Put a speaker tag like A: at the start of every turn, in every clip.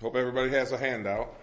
A: Hope everybody has a handout.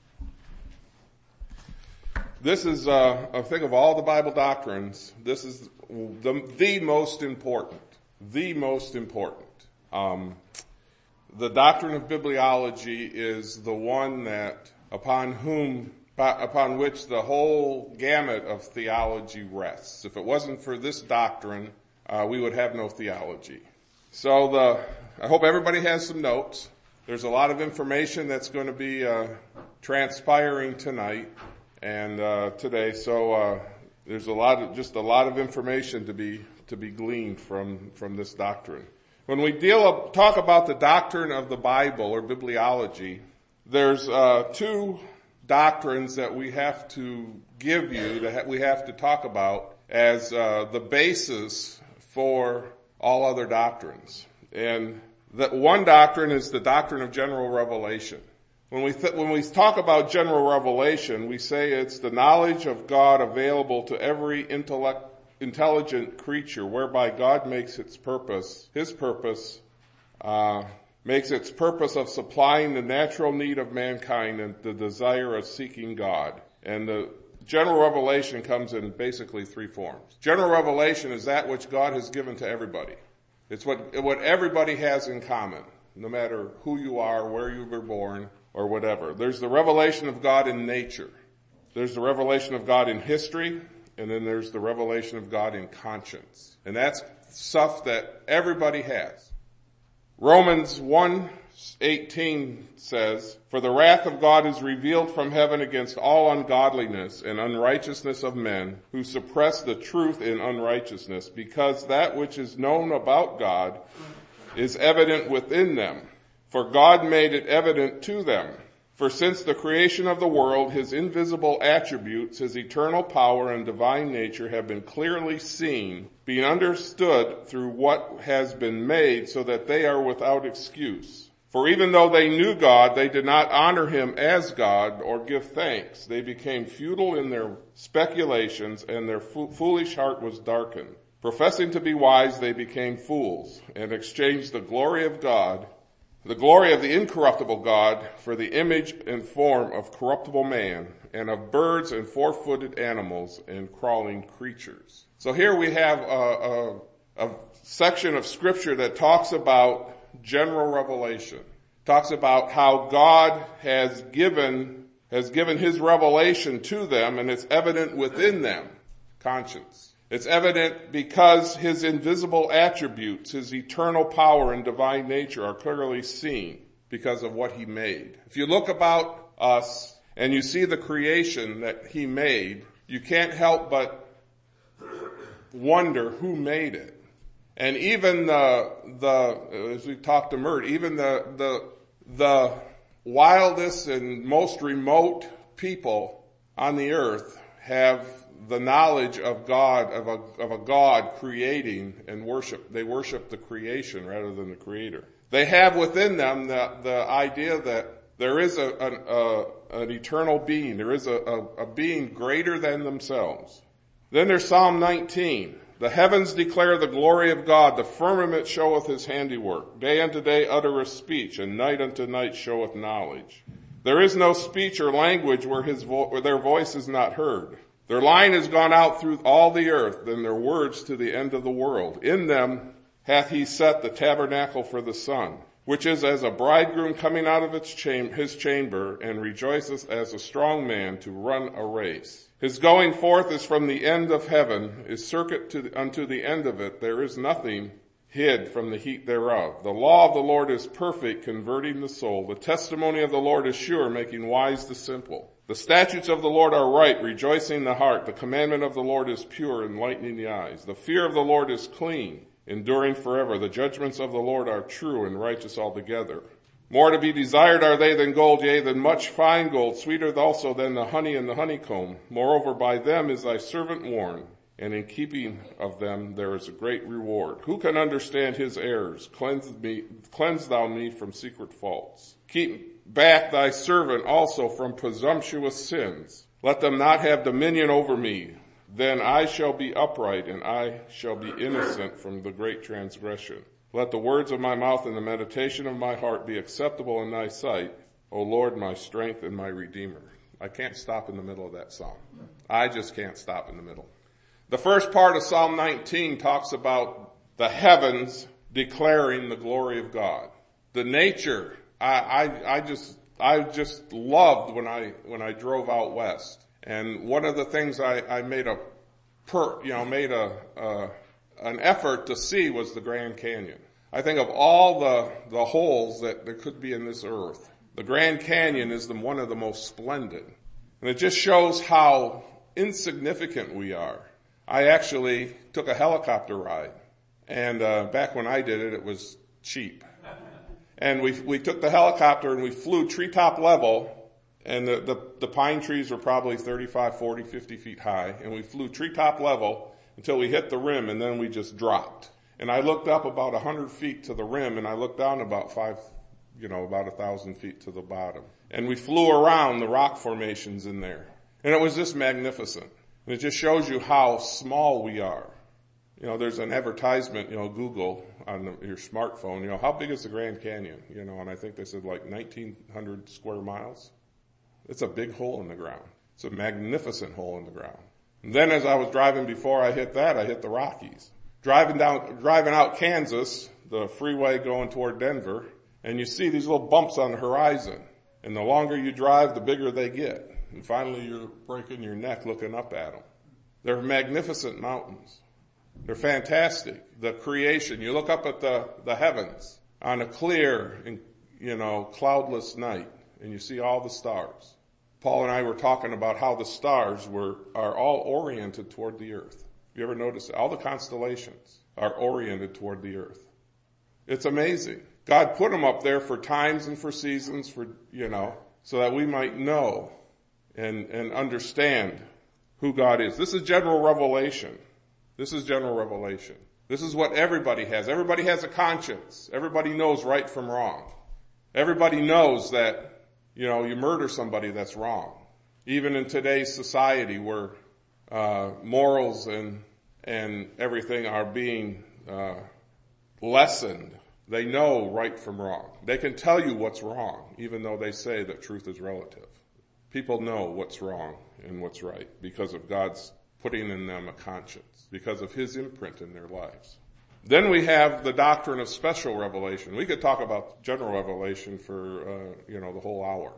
A: This is, I think of all the Bible doctrines, this is the most important. The most important. The doctrine of bibliology is the one that, upon which the whole gamut of theology rests. If it wasn't for this doctrine, we would have no theology. So I hope everybody has some notes. There's a lot of information that's going to be transpiring tonight and today. So there's a lot of information to be gleaned from this doctrine. When we talk about the doctrine of the Bible or bibliology, there's two doctrines that we have to give you, that we have to talk about as the basis for all other doctrines. And that one doctrine is the doctrine of general revelation. When we talk about general revelation, we say it's the knowledge of God available to every intelligent creature, whereby God makes his purpose of supplying the natural need of mankind and the desire of seeking God. And the general revelation comes in basically three forms. General revelation is that which God has given to everybody. It's what everybody has in common, no matter who you are, where you were born, or whatever. There's the revelation of God in nature. There's the revelation of God in history, and then there's the revelation of God in conscience. And that's stuff that everybody has. Romans 1:18 says, "For the wrath of God is revealed from heaven against all ungodliness and unrighteousness of men, who suppress the truth in unrighteousness, because that which is known about God is evident within them, for God made it evident to them. For since the creation of the world, his invisible attributes, his eternal power and divine nature have been clearly seen, being understood through what has been made, so that they are without excuse. For even though they knew God, they did not honor him as God or give thanks. They became futile in their speculations, and their foolish heart was darkened. Professing to be wise, they became fools, and exchanged the glory of the incorruptible God, for the image and form of corruptible man, and of birds and four-footed animals and crawling creatures." So here we have a section of scripture that talks about general revelation. Talks about how God has given his revelation to them, and it's evident within them. Conscience. It's evident because his invisible attributes, his eternal power and divine nature are clearly seen because of what he made. If you look about us and you see the creation that he made, you can't help but wonder who made it. And even as we talked to Mert, even the wildest and most remote people on the earth have the knowledge of God, of a God creating and worship. They worship the creation rather than the creator. They have within them the idea that there is an eternal being. There is a being greater than themselves. Then there's Psalm 19. "The heavens declare the glory of God. The firmament showeth his handiwork. Day unto day uttereth speech, and night unto night showeth knowledge. There is no speech or language where their voice is not heard. Their line is gone out through all the earth, and their words to the end of the world. In them hath he set the tabernacle for the sun, which is as a bridegroom coming out of his chamber, and rejoiceth as a strong man to run a race. His going forth is from the end of heaven, is circuit unto the end of it. There is nothing hid from the heat thereof. The law of the Lord is perfect, converting the soul. The testimony of the Lord is sure, making wise the simple. The statutes of the Lord are right, rejoicing the heart. The commandment of the Lord is pure, enlightening the eyes. The fear of the Lord is clean, enduring forever. The judgments of the Lord are true and righteous altogether. More to be desired are they than gold, yea, than much fine gold, sweeter also than the honey and the honeycomb. Moreover, by them is thy servant warned, and in keeping of them there is a great reward. Who can understand his errors? Cleanse thou me from secret faults. Keep back thy servant also from presumptuous sins. Let them not have dominion over me. Then I shall be upright, and I shall be innocent from the great transgression. Let the words of my mouth and the meditation of my heart be acceptable in thy sight, O Lord, my strength and my redeemer. I can't stop in the middle of that psalm. I just can't stop in the middle. The first part of Psalm 19 talks about the heavens declaring the glory of God. The nature, I just loved when I drove out west. And one of the things I made an effort to see was the Grand Canyon. I think of all the holes that there could be in this earth, the Grand Canyon is one of the most splendid. And it just shows how insignificant we are. I actually took a helicopter ride. And back when I did it, it was cheap. And we took the helicopter and we flew treetop level. And the pine trees were probably 35, 40, 50 feet high. And we flew treetop level until we hit the rim, and then we just dropped. And I looked up about 100 feet to the rim, and I looked down about 1,000 feet to the bottom. And we flew around the rock formations in there. And it was just magnificent. And it just shows you how small we are. There's an advertisement, Google on your smartphone, how big is the Grand Canyon? And I think they said like 1,900 square miles. It's a big hole in the ground. It's a magnificent hole in the ground. And then as I was driving before I hit that, I hit the Rockies. Driving out Kansas, the freeway going toward Denver, and you see these little bumps on the horizon. And the longer you drive, the bigger they get. And finally you're breaking your neck looking up at them. They're magnificent mountains. They're fantastic. The creation. You look up at the heavens on a clear and, cloudless night, and you see all the stars. Paul and I were talking about how the stars are all oriented toward the earth. You ever notice that? All the constellations are oriented toward the earth. It's amazing. God put them up there for times and for seasons, so that we might know and understand who God is. This is general revelation. This is general revelation. This is what everybody has. Everybody has a conscience. Everybody knows right from wrong. Everybody knows that, you murder somebody, that's wrong. Even in today's society where morals and everything are being lessened, they know right from wrong. They can tell you what's wrong, even though they say that truth is relative. People know what's wrong and what's right because of God's putting in them a conscience, because of His imprint in their lives. Then we have the doctrine of special revelation. We could talk about general revelation for, the whole hour.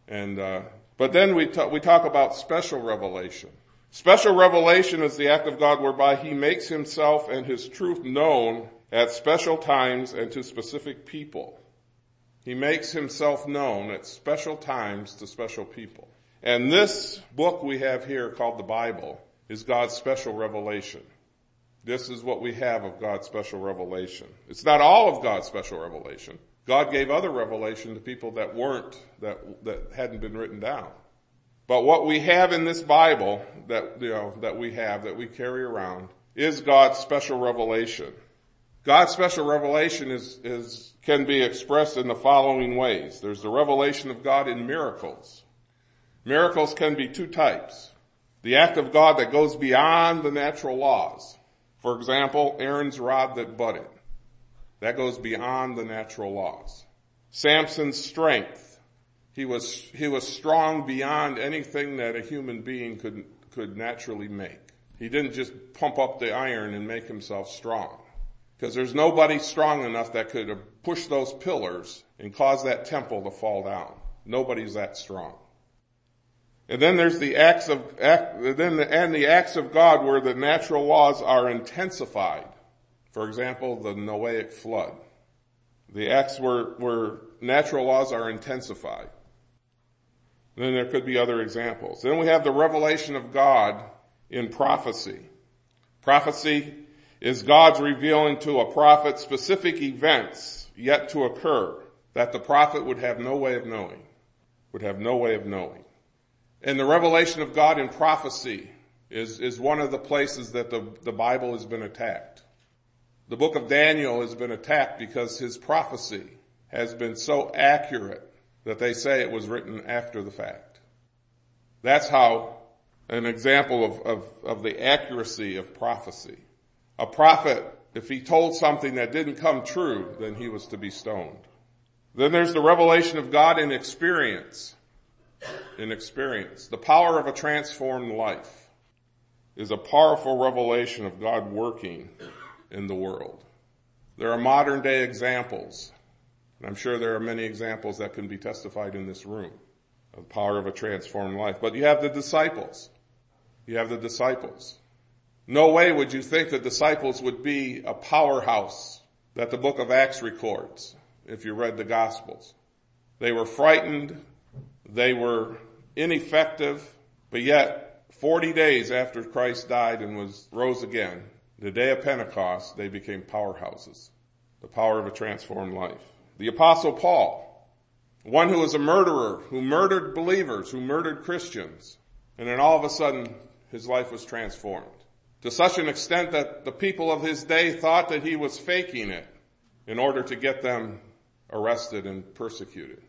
A: But then we talk about special revelation. Special revelation is the act of God whereby He makes Himself and His truth known at special times and to specific people. He makes Himself known at special times to special people. And this book we have here called the Bible is God's special revelation. This is what we have of God's special revelation. It's not all of God's special revelation. God gave other revelation to people that hadn't been written down. But what we have in this Bible that we carry around is God's special revelation. God's special revelation can be expressed in the following ways. There's the revelation of God in miracles. Miracles can be two types. The act of God that goes beyond the natural laws. For example, Aaron's rod that budded. That goes beyond the natural laws. Samson's strength. He was strong beyond anything that a human being could naturally make. He didn't just pump up the iron and make himself strong. Because there's nobody strong enough that could have pushed those pillars and caused that temple to fall down. Nobody's that strong. And then there's the acts of God where the natural laws are intensified. For example, the Noahic flood. The acts where natural laws are intensified. Then there could be other examples. Then we have the revelation of God in prophecy. Prophecy is God's revealing to a prophet specific events yet to occur that the prophet would have no way of knowing. And the revelation of God in prophecy is one of the places that the Bible has been attacked. The book of Daniel has been attacked because his prophecy has been so accurate that they say it was written after the fact. That's how an example of the accuracy of prophecy. A prophet, if he told something that didn't come true, then he was to be stoned. Then there's the revelation of God in experience. In experience. The power of a transformed life is a powerful revelation of God working in the world. There are modern day examples, and I'm sure there are many examples that can be testified in this room of the power of a transformed life. But you have the disciples. You have the disciples. No way would you think the disciples would be a powerhouse that the book of Acts records if you read the Gospels. They were frightened. They were ineffective. But yet, 40 days after Christ died and rose again, the day of Pentecost, they became powerhouses. The power of a transformed life. The Apostle Paul, one who was a murderer, who murdered believers, who murdered Christians. And then all of a sudden, his life was transformed. To such an extent that the people of his day thought that he was faking it in order to get them arrested and persecuted.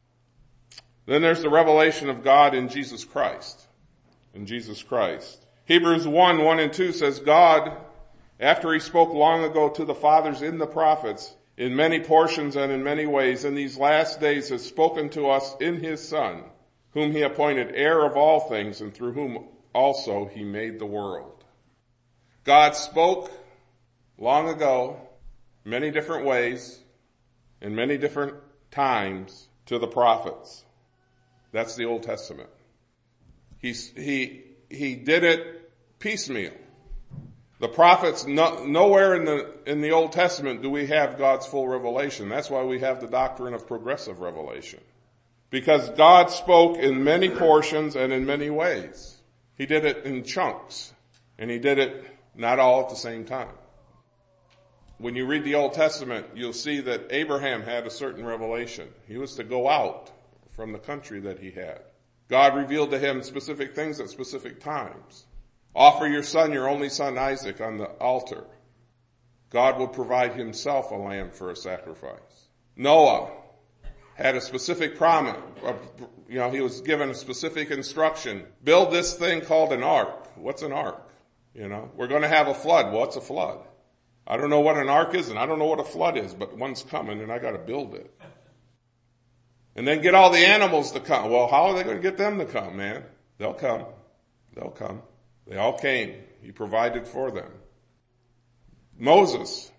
A: Then there's the revelation of God in Jesus Christ. In Jesus Christ. Hebrews 1 and 2 says, God, after he spoke long ago to the fathers in the prophets, in many portions and in many ways, in these last days has spoken to us in his Son, whom he appointed heir of all things, and through whom also he made the world. God spoke long ago, many different ways, in many different times to the prophets. That's the Old Testament. He did it piecemeal. The prophets, nowhere in the Old Testament do we have God's full revelation. That's why we have the doctrine of progressive revelation. Because God spoke in many portions and in many ways. He did it in chunks. And he did it not all at the same time. When you read the Old Testament, you'll see that Abraham had a certain revelation. He was to go out from the country that he had. God revealed to him specific things at specific times. Offer your son, your only son Isaac, on the altar. God will provide himself a lamb for a sacrifice. Noah had a specific promise. He was given a specific instruction. Build this thing called an ark. What's an ark? We're going to have a flood. What's a flood? I don't know what an ark is, and I don't know what a flood is, but one's coming, and I got to build it. And then get all the animals to come. Well, how are they going to get them to come, man? They'll come. They'll come. They all came. He provided for them. Moses,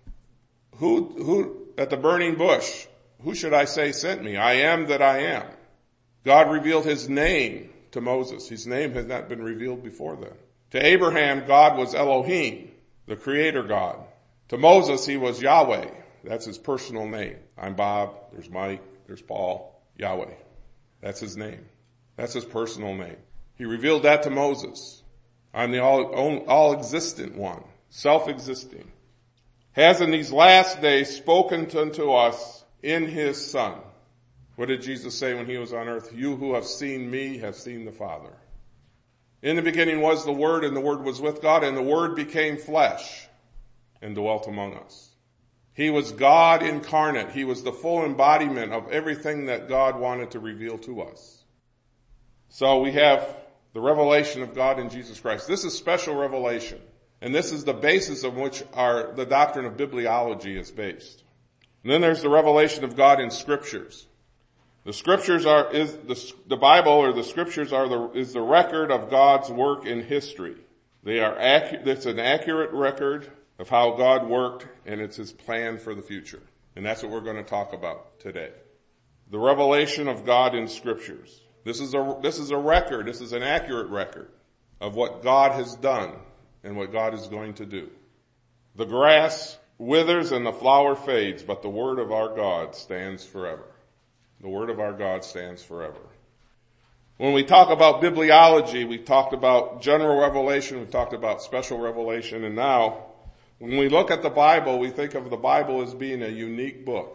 A: who at the burning bush, who should I say sent me? I am that I am. God revealed his name to Moses. His name had not been revealed before then. To Abraham, God was Elohim, the creator God. To Moses, he was Yahweh. That's his personal name. I'm Bob. There's Mike. There's Paul. Yahweh. That's his name. That's his personal name. He revealed that to Moses. I'm the all-existent one, self-existing. Has in these last days spoken unto us in his Son. What did Jesus say when he was on earth? You who have seen me have seen the Father. In the beginning was the Word, and the Word was with God, and the Word became flesh and dwelt among us. He was God incarnate. He was the full embodiment of everything that God wanted to reveal to us. So we have the revelation of God in Jesus Christ. This is special revelation. And this is the basis of which the doctrine of bibliology is based. And then there's the revelation of God in scriptures. The scriptures the Bible, or the scriptures is the record of God's work in history. It's an accurate record of how God worked, and it's his plan for the future. And that's what we're going to talk about today. The revelation of God in scriptures. This is a record. This is an accurate record of what God has done and what God is going to do. The grass withers and the flower fades, but the word of our God stands forever. The word of our God stands forever. When we talk about bibliology, we've talked about general revelation, we've talked about special revelation, and now when we look at the Bible, we think of the Bible as being a unique book.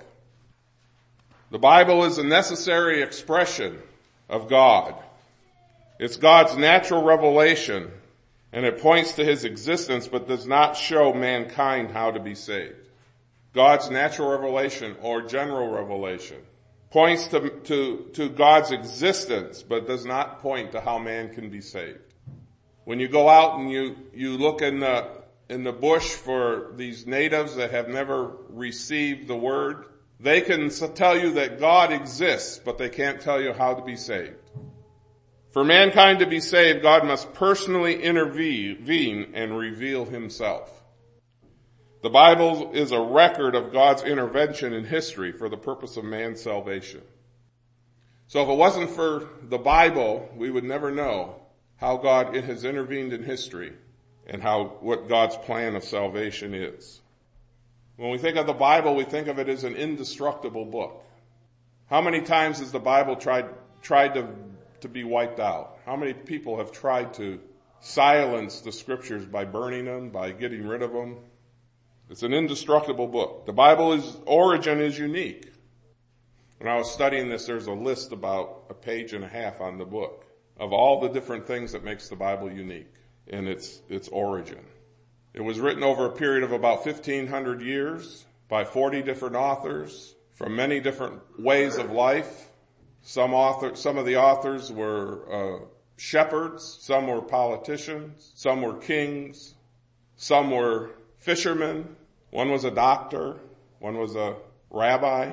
A: The Bible is a necessary expression of God. It's God's natural revelation, and it points to his existence, but does not show mankind how to be saved. God's natural revelation, or general revelation, points to God's existence, but does not point to how man can be saved. When you go out and you look in the bush for these natives that have never received the word, They can tell you that God exists, but they can't tell you how to be saved. For mankind to be saved, God must personally intervene and reveal himself. The Bible is a record of God's intervention in history for the purpose of man's salvation. So if it wasn't for the Bible, we would never know how God has intervened in history and what God's plan of salvation is. When we think of the Bible, we think of it as an indestructible book. How many times has the Bible tried to be wiped out? How many people have tried to silence the scriptures by burning them, by getting rid of them? It's an indestructible book. The Bible's origin is unique. When I was studying this, there's a list about a page and a half on the book of all the different things that makes the Bible unique in its origin. It was written over a period of about 1,500 years by 40 different authors from many different ways of life. Some of the authors were shepherds, some were politicians, some were kings, some were fishermen. One was a doctor, one was a rabbi.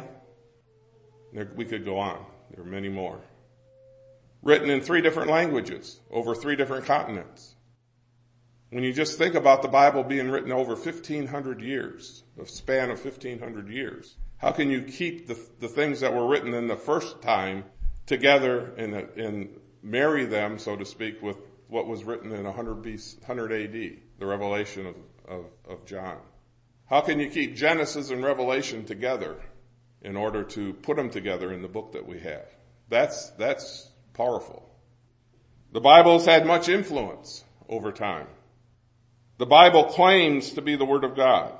A: We could go on. There are many more. Written in 3 different languages, over 3 different continents. When you just think about the Bible being written over 1,500 years, a span of 1,500 years, how can you keep the things that were written in the first time together and marry them, so to speak, with what was written in 100 AD, the revelation of John? How can you keep Genesis and Revelation together in order to put them together in the book that we have? That's powerful. The Bible has had much influence over time. The Bible claims to be the Word of God.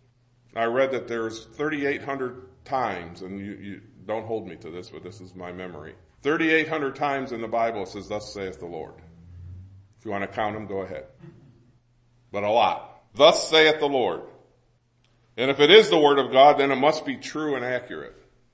A: I read that there's 3,800 times, and you don't hold me to this, but this is my memory. 3,800 times in the Bible it says, "Thus saith the Lord." If you want to count them, go ahead. But a lot. "Thus saith the Lord." And if it is the Word of God, then it must be true and accurate.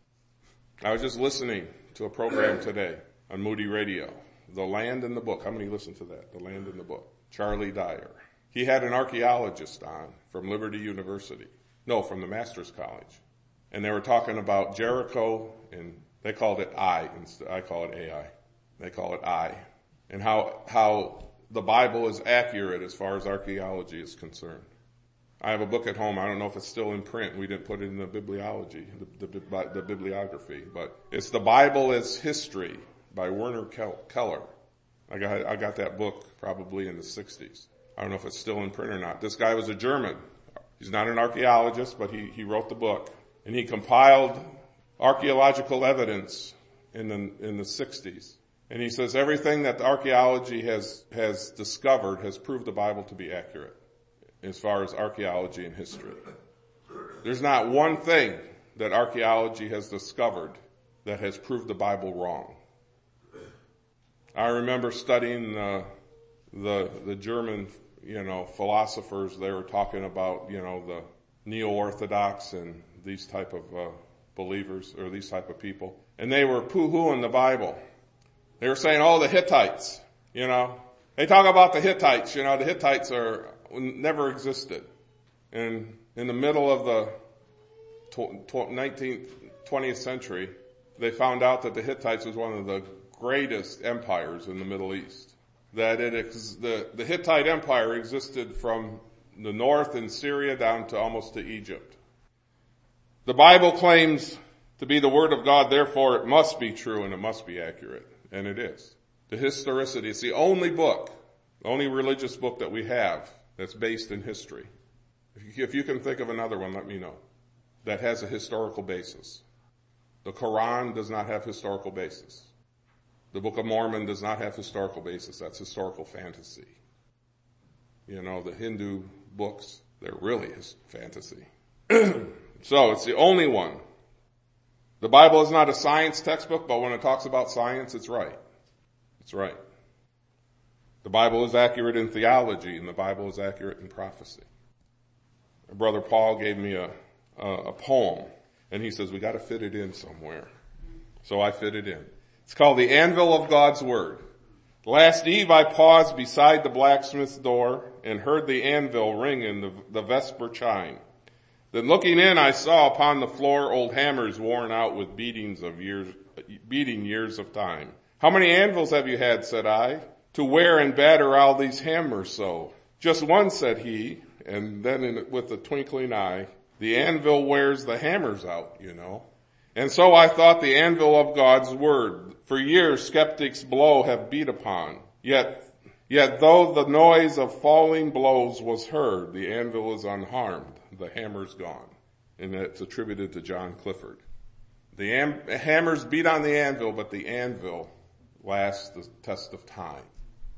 A: I was just listening to a program today on Moody Radio, The Land and the Book. How many listened to that? The Land and the Book. Charlie Dyer. He had an archaeologist on from Liberty University. No, from the Master's College. And they were talking about Jericho, and they called it I call it AI. They call it I. And how the Bible is accurate as far as archaeology is concerned. I have a book at home. I don't know if it's still in print. We didn't put it in the bibliology, the bibliography. But it's The Bible as History by Werner Keller. I got that book probably in the 60s. I don't know if it's still in print or not. This guy was a German. He's not an archaeologist, but he wrote the book. And he compiled archaeological evidence in the 60s. And he says everything that the archaeology has discovered has proved the Bible to be accurate as far as archaeology and history. There's not one thing that archaeology has discovered that has proved the Bible wrong. I remember studying the German, philosophers. They were talking about, the neo-Orthodox and these type of believers or these type of people. And they were poo-hooing the Bible. They were saying, the Hittites, They talk about the Hittites, the Hittites never existed. And in the middle of the 20th century, they found out that the Hittites was one of the greatest empires in the Middle East. That the Hittite Empire existed from the north in Syria down to almost to Egypt. The Bible claims to be the Word of God, therefore it must be true and it must be accurate. And it is. The historicity, it's the only book, the only religious book that we have that's based in history. If you can think of another one, let me know. That has a historical basis. The Quran does not have historical basis. The Book of Mormon does not have historical basis. That's historical fantasy. The Hindu books, they're really fantasy. So it's the only one. The Bible is not a science textbook, but when it talks about science, it's right. It's right. The Bible is accurate in theology, and the Bible is accurate in prophecy. Brother Paul gave me a poem, and he says, we got to fit it in somewhere. So I fit it in. It's called The Anvil of God's Word. Last eve I paused beside the blacksmith's door and heard the anvil ring in the vesper chime. Then looking in, I saw upon the floor old hammers worn out with beating years of time. How many anvils have you had, said I, to wear and batter all these hammers so? Just one, said he, and then with a twinkling eye, the anvil wears the hammers out, And so I thought the anvil of God's word. For years skeptics' blow have beat upon. Yet though the noise of falling blows was heard, the anvil is unharmed. The hammer's gone. And it's attributed to John Clifford. The hammers beat on the anvil, but the anvil lasts the test of time.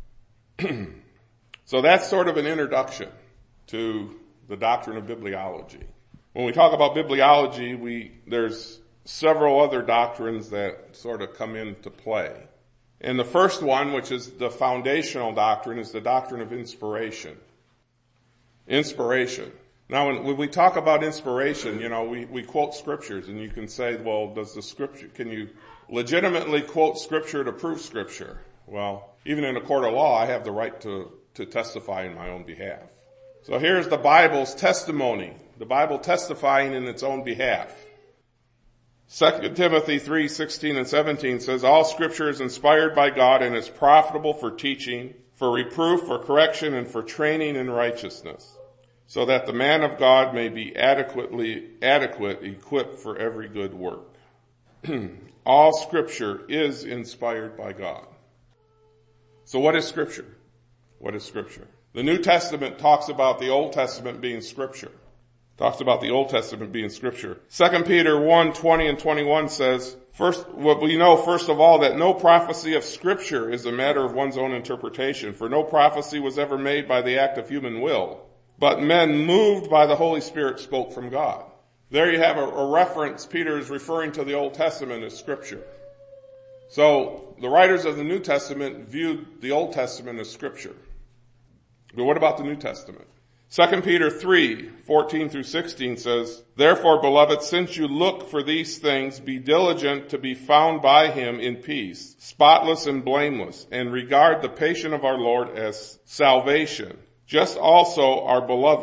A: So that's sort of an introduction to the doctrine of bibliology. When we talk about bibliology, there's several other doctrines that sort of come into play. And the first one, which is the foundational doctrine, is the doctrine of inspiration. Inspiration. Now, when we talk about inspiration, we quote scriptures, and you can say, well, can you legitimately quote scripture to prove scripture? Well, even in a court of law, I have the right to testify in my own behalf. So here's the Bible's testimony, the Bible testifying in its own behalf. 2 Timothy 3:16 and 17 says, all scripture is inspired by God and is profitable for teaching, for reproof, for correction, and for training in righteousness, so that the man of God may be equipped for every good work. All scripture is inspired by God. So what is scripture? What is scripture? The New Testament talks about the Old Testament being scripture. Talks about the Old Testament being scripture. 2 Peter 1:20 and 21 says, what we know first of all, that no prophecy of scripture is a matter of one's own interpretation, for no prophecy was ever made by the act of human will, but men moved by the Holy Spirit spoke from God. There you have a reference. Peter is referring to the Old Testament as scripture. So the writers of the New Testament viewed the Old Testament as scripture. But what about the New Testament? 2 Peter 3:14 through 16 says, therefore, beloved, since you look for these things, be diligent to be found by him in peace, spotless and blameless, and regard the patience of our Lord as salvation. Just as also our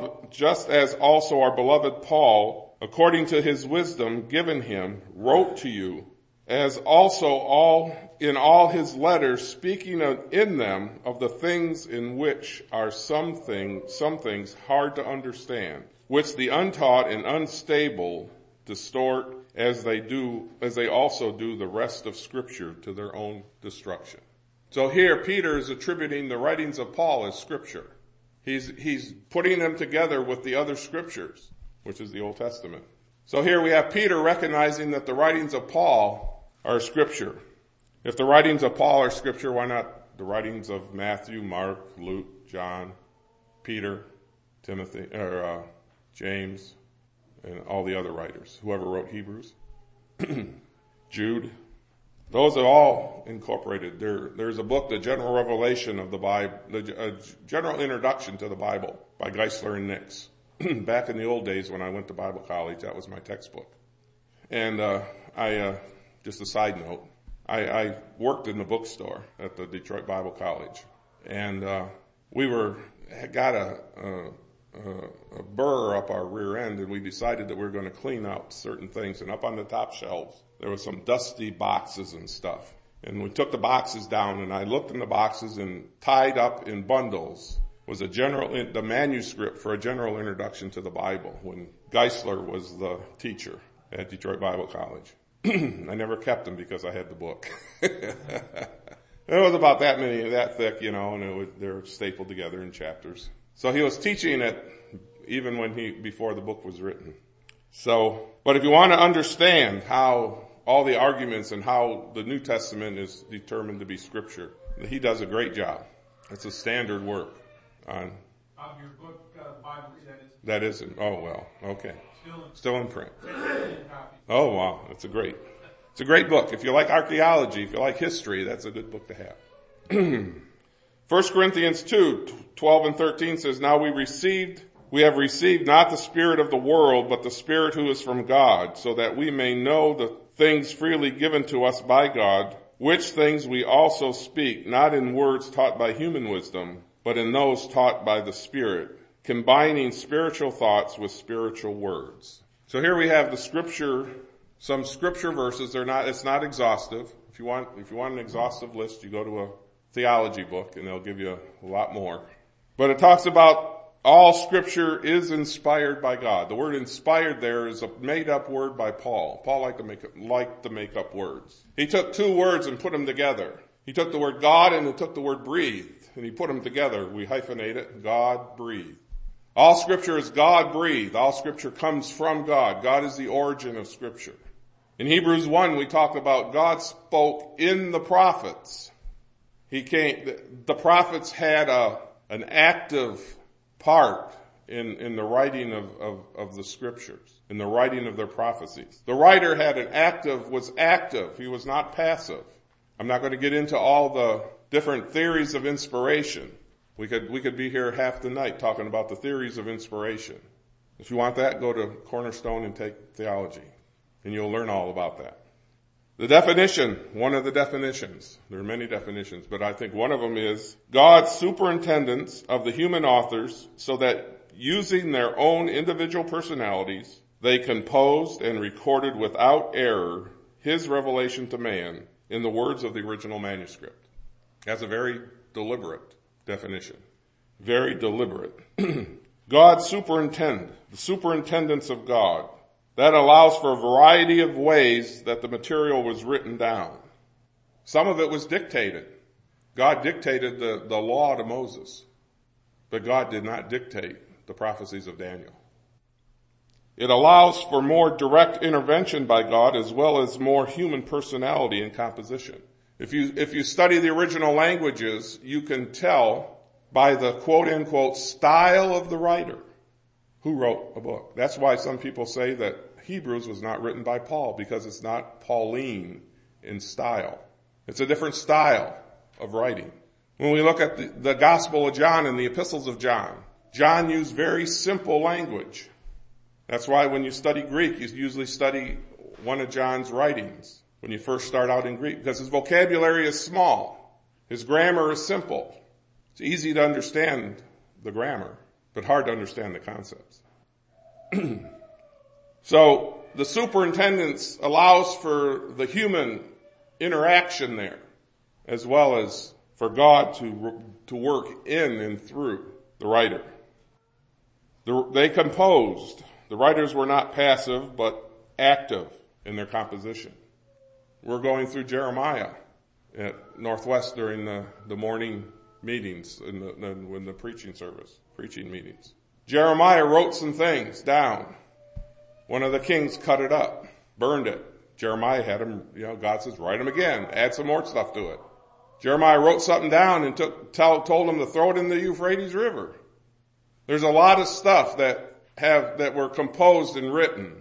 A: beloved Paul, according to his wisdom given him, wrote to you, as also in all his letters, speaking in them of the things in which are some things hard to understand, which the untaught and unstable distort as they also do the rest of Scripture to their own destruction. So here Peter is attributing the writings of Paul as Scripture. He's putting them together with the other Scriptures, which is the Old Testament. So here we have Peter recognizing that the writings of Paul are Scripture. If the writings of Paul are Scripture, why not the writings of Matthew, Mark, Luke, John, Peter, Timothy, or James, and all the other writers, whoever wrote Hebrews, Jude? Those are all incorporated. There's a book, The General Revelation of the Bible, a General Introduction to the Bible by Geisler and Nix. Back in the old days when I went to Bible college, that was my textbook. And just a side note, I worked in the bookstore at the Detroit Bible College, and we got a burr up our rear end, and we decided that we were going to clean out certain things. And up on the top shelves, there was some dusty boxes and stuff. And we took the boxes down, and I looked in the boxes, and tied up in bundles was the manuscript for a general introduction to the Bible when Geisler was the teacher at Detroit Bible College. I never kept them because I had the book. It was about that thick, and they're stapled together in chapters. So he was teaching it even before the book was written. So, but if you want to understand how all the arguments and how the New Testament is determined to be Scripture, he does a great job. It's a standard work on
B: your book, Bible,
A: that isn't. Oh well, okay. Still in print. Oh wow, it's a great book. If you like archaeology, if you like history, that's a good book to have. 1 Corinthians 2:12 and 13 says, now we have received not the spirit of the world, but the Spirit who is from God, so that we may know the things freely given to us by God, which things we also speak, not in words taught by human wisdom, but in those taught by the Spirit, combining spiritual thoughts with spiritual words. So here we have the scripture, some scripture verses. It's not exhaustive. If you want an exhaustive list, you go to a theology book and they'll give you a lot more. But it talks about all scripture is inspired by God. The word inspired there is a made up word by Paul. Paul liked to make up words. He took two words and put them together. He took the word God and he took the word breathed and he put them together. We hyphenate it, God breathed. All scripture is God breathed. All scripture comes from God. God is the origin of scripture. In Hebrews 1 we talk about God spoke in the prophets. The prophets had an active part in the writing of the scriptures, in the writing of their prophecies. The writer was active. He was not passive. I'm not going to get into all the different theories of inspiration. We could be here half the night talking about the theories of inspiration. If you want that, go to Cornerstone and take theology, and you'll learn all about that. The definition, one of the definitions, there are many definitions, but I think one of them is God's superintendence of the human authors so that using their own individual personalities, they composed and recorded without error his revelation to man in the words of the original manuscript. That's a very deliberate definition. Very deliberate. God the superintendence of God. That allows for a variety of ways that the material was written down. Some of it was dictated. God dictated the law to Moses, but God did not dictate the prophecies of Daniel. It allows for more direct intervention by God as well as more human personality in composition. If you study the original languages, you can tell by the quote-unquote style of the writer who wrote a book. That's why some people say that Hebrews was not written by Paul, because it's not Pauline in style. It's a different style of writing. When we look at the Gospel of John and the epistles of John, John used very simple language. That's why when you study Greek, you usually study one of John's writings when you first start out in Greek, because his vocabulary is small. His grammar is simple. It's easy to understand the grammar, but hard to understand the concepts. So the superintendence allows for the human interaction there, as well as for God to work in and through the writer. They composed. The writers were not passive, but active in their composition. We're going through Jeremiah at Northwest during the morning meetings when the preaching meetings. Jeremiah wrote some things down. One of the kings cut it up, burned it. Jeremiah had him, God says, write them again, add some more stuff to it. Jeremiah wrote something down and told him to throw it in the Euphrates River. There's a lot of stuff that were composed and written.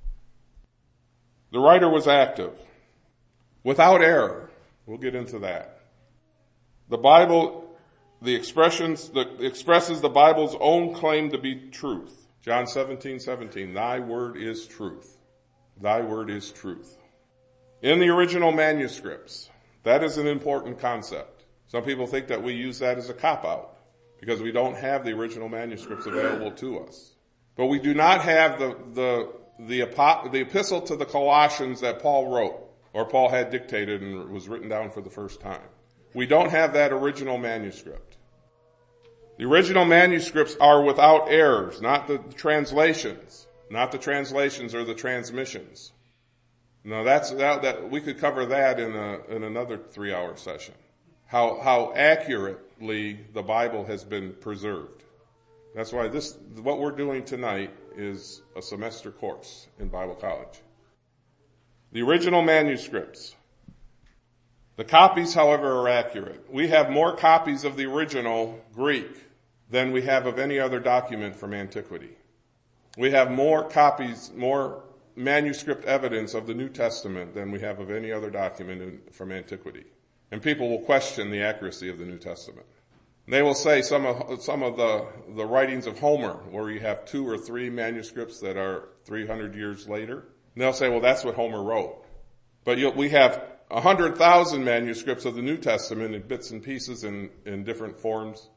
A: The writer was active, without error. We'll get into that. The Bible, expresses the Bible's own claim to be truth. John 17:17, thy word is truth. Thy word is truth. In the original manuscripts, that is an important concept. Some people think that we use that as a cop-out because we don't have the original manuscripts available to us. But we do not have the epistle to the Colossians that Paul wrote, or Paul had dictated and was written down for the first time. We don't have that original manuscript. The original manuscripts are without errors, not the translations or the transmissions. No, that we could cover that in another 3-hour session. How accurately the Bible has been preserved. That's why what we're doing tonight is a semester course in Bible college. The original manuscripts. The copies, however, are accurate. We have more copies of the original Greek than we have of any other document from antiquity. We have more copies, more manuscript evidence of the New Testament than we have of any other document from antiquity. And people will question the accuracy of the New Testament. They will say some of the writings of Homer, where you have 2 or 3 manuscripts that are 300 years later. And they'll say, well, that's what Homer wrote. But we have 100,000 manuscripts of the New Testament in bits and pieces in different forms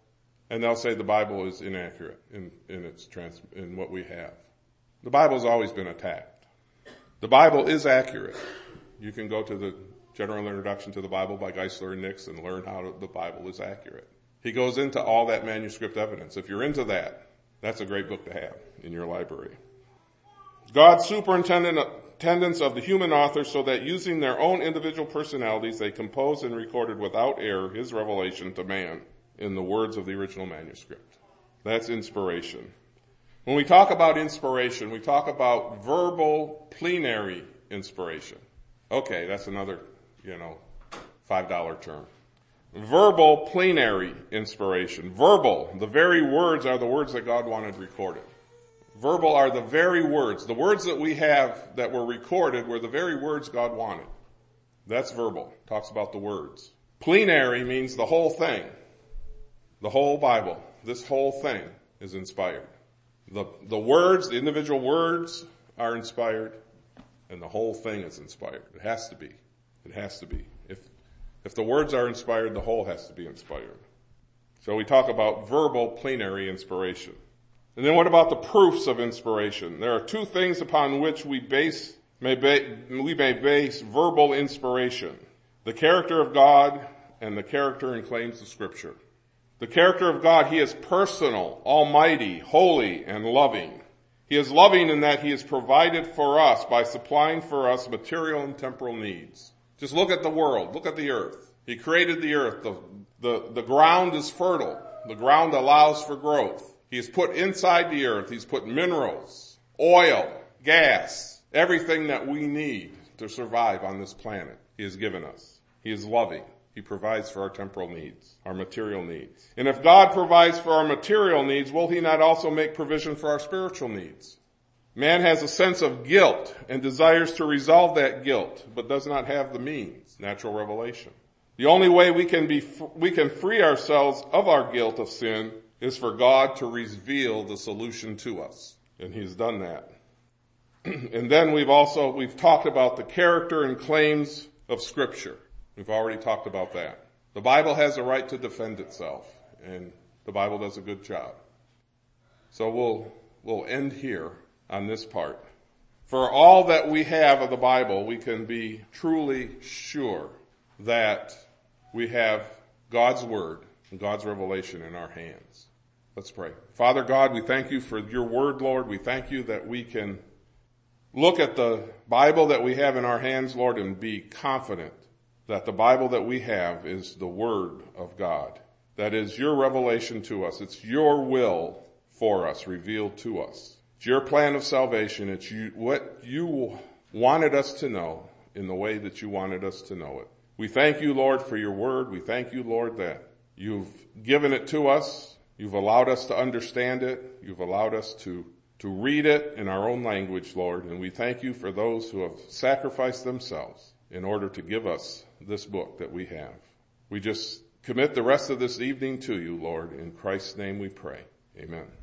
A: and they'll say the Bible is inaccurate in what we have. The Bible's always been attacked. The Bible is accurate. You can go to the General Introduction to the Bible by Geisler and Nix and learn how the Bible is accurate. He goes into all that manuscript evidence. If you're into that, that's a great book to have in your library. God's superintendence of the human author, so that using their own individual personalities, they composed and recorded without error his revelation to man in the words of the original manuscript. That's inspiration. When we talk about inspiration, we talk about verbal plenary inspiration. Okay, that's another, $5 term. Verbal plenary inspiration. Verbal, the very words are the words that God wanted recorded. Verbal are the very words. The words that we have that were recorded were the very words God wanted. That's verbal. Talks about the words. Plenary means the whole thing. The whole Bible. This whole thing is inspired. The words, the individual words are inspired, and the whole thing is inspired. It has to be. It has to be. If the words are inspired, the whole has to be inspired. So we talk about verbal plenary inspiration. And then what about the proofs of inspiration? There are two things upon which we may base verbal inspiration. The character of God and the character and claims of Scripture. The character of God, He is personal, almighty, holy, and loving. He is loving in that He has provided for us by supplying for us material and temporal needs. Just look at the world. Look at the earth. He created the earth. The ground is fertile. The ground allows for growth. He has put inside the earth, He's put minerals, oil, gas, everything that we need to survive on this planet. He has given us. He is loving. He provides for our temporal needs, our material needs. And if God provides for our material needs, will He not also make provision for our spiritual needs? Man has a sense of guilt and desires to resolve that guilt, but does not have the means. Natural revelation. The only way we can free ourselves of our guilt of sin is for God to reveal the solution to us. And He's done that. And then we've talked about the character and claims of Scripture. We've already talked about that. The Bible has a right to defend itself, and the Bible does a good job. So we'll end here on this part. For all that we have of the Bible, we can be truly sure that we have God's Word and God's revelation in our hands. Let's pray. Father God, we thank You for Your Word, Lord. We thank You that we can look at the Bible that we have in our hands, Lord, and be confident that the Bible that we have is the Word of God. That is Your revelation to us. It's Your will for us, revealed to us. It's Your plan of salvation. It's what You wanted us to know in the way that You wanted us to know it. We thank You, Lord, for Your Word. We thank You, Lord, that You've given it to us. You've allowed us to understand it. You've allowed us to read it in our own language, Lord. And we thank You for those who have sacrificed themselves in order to give us this book that we have. We just commit the rest of this evening to You, Lord. In Christ's name we pray. Amen.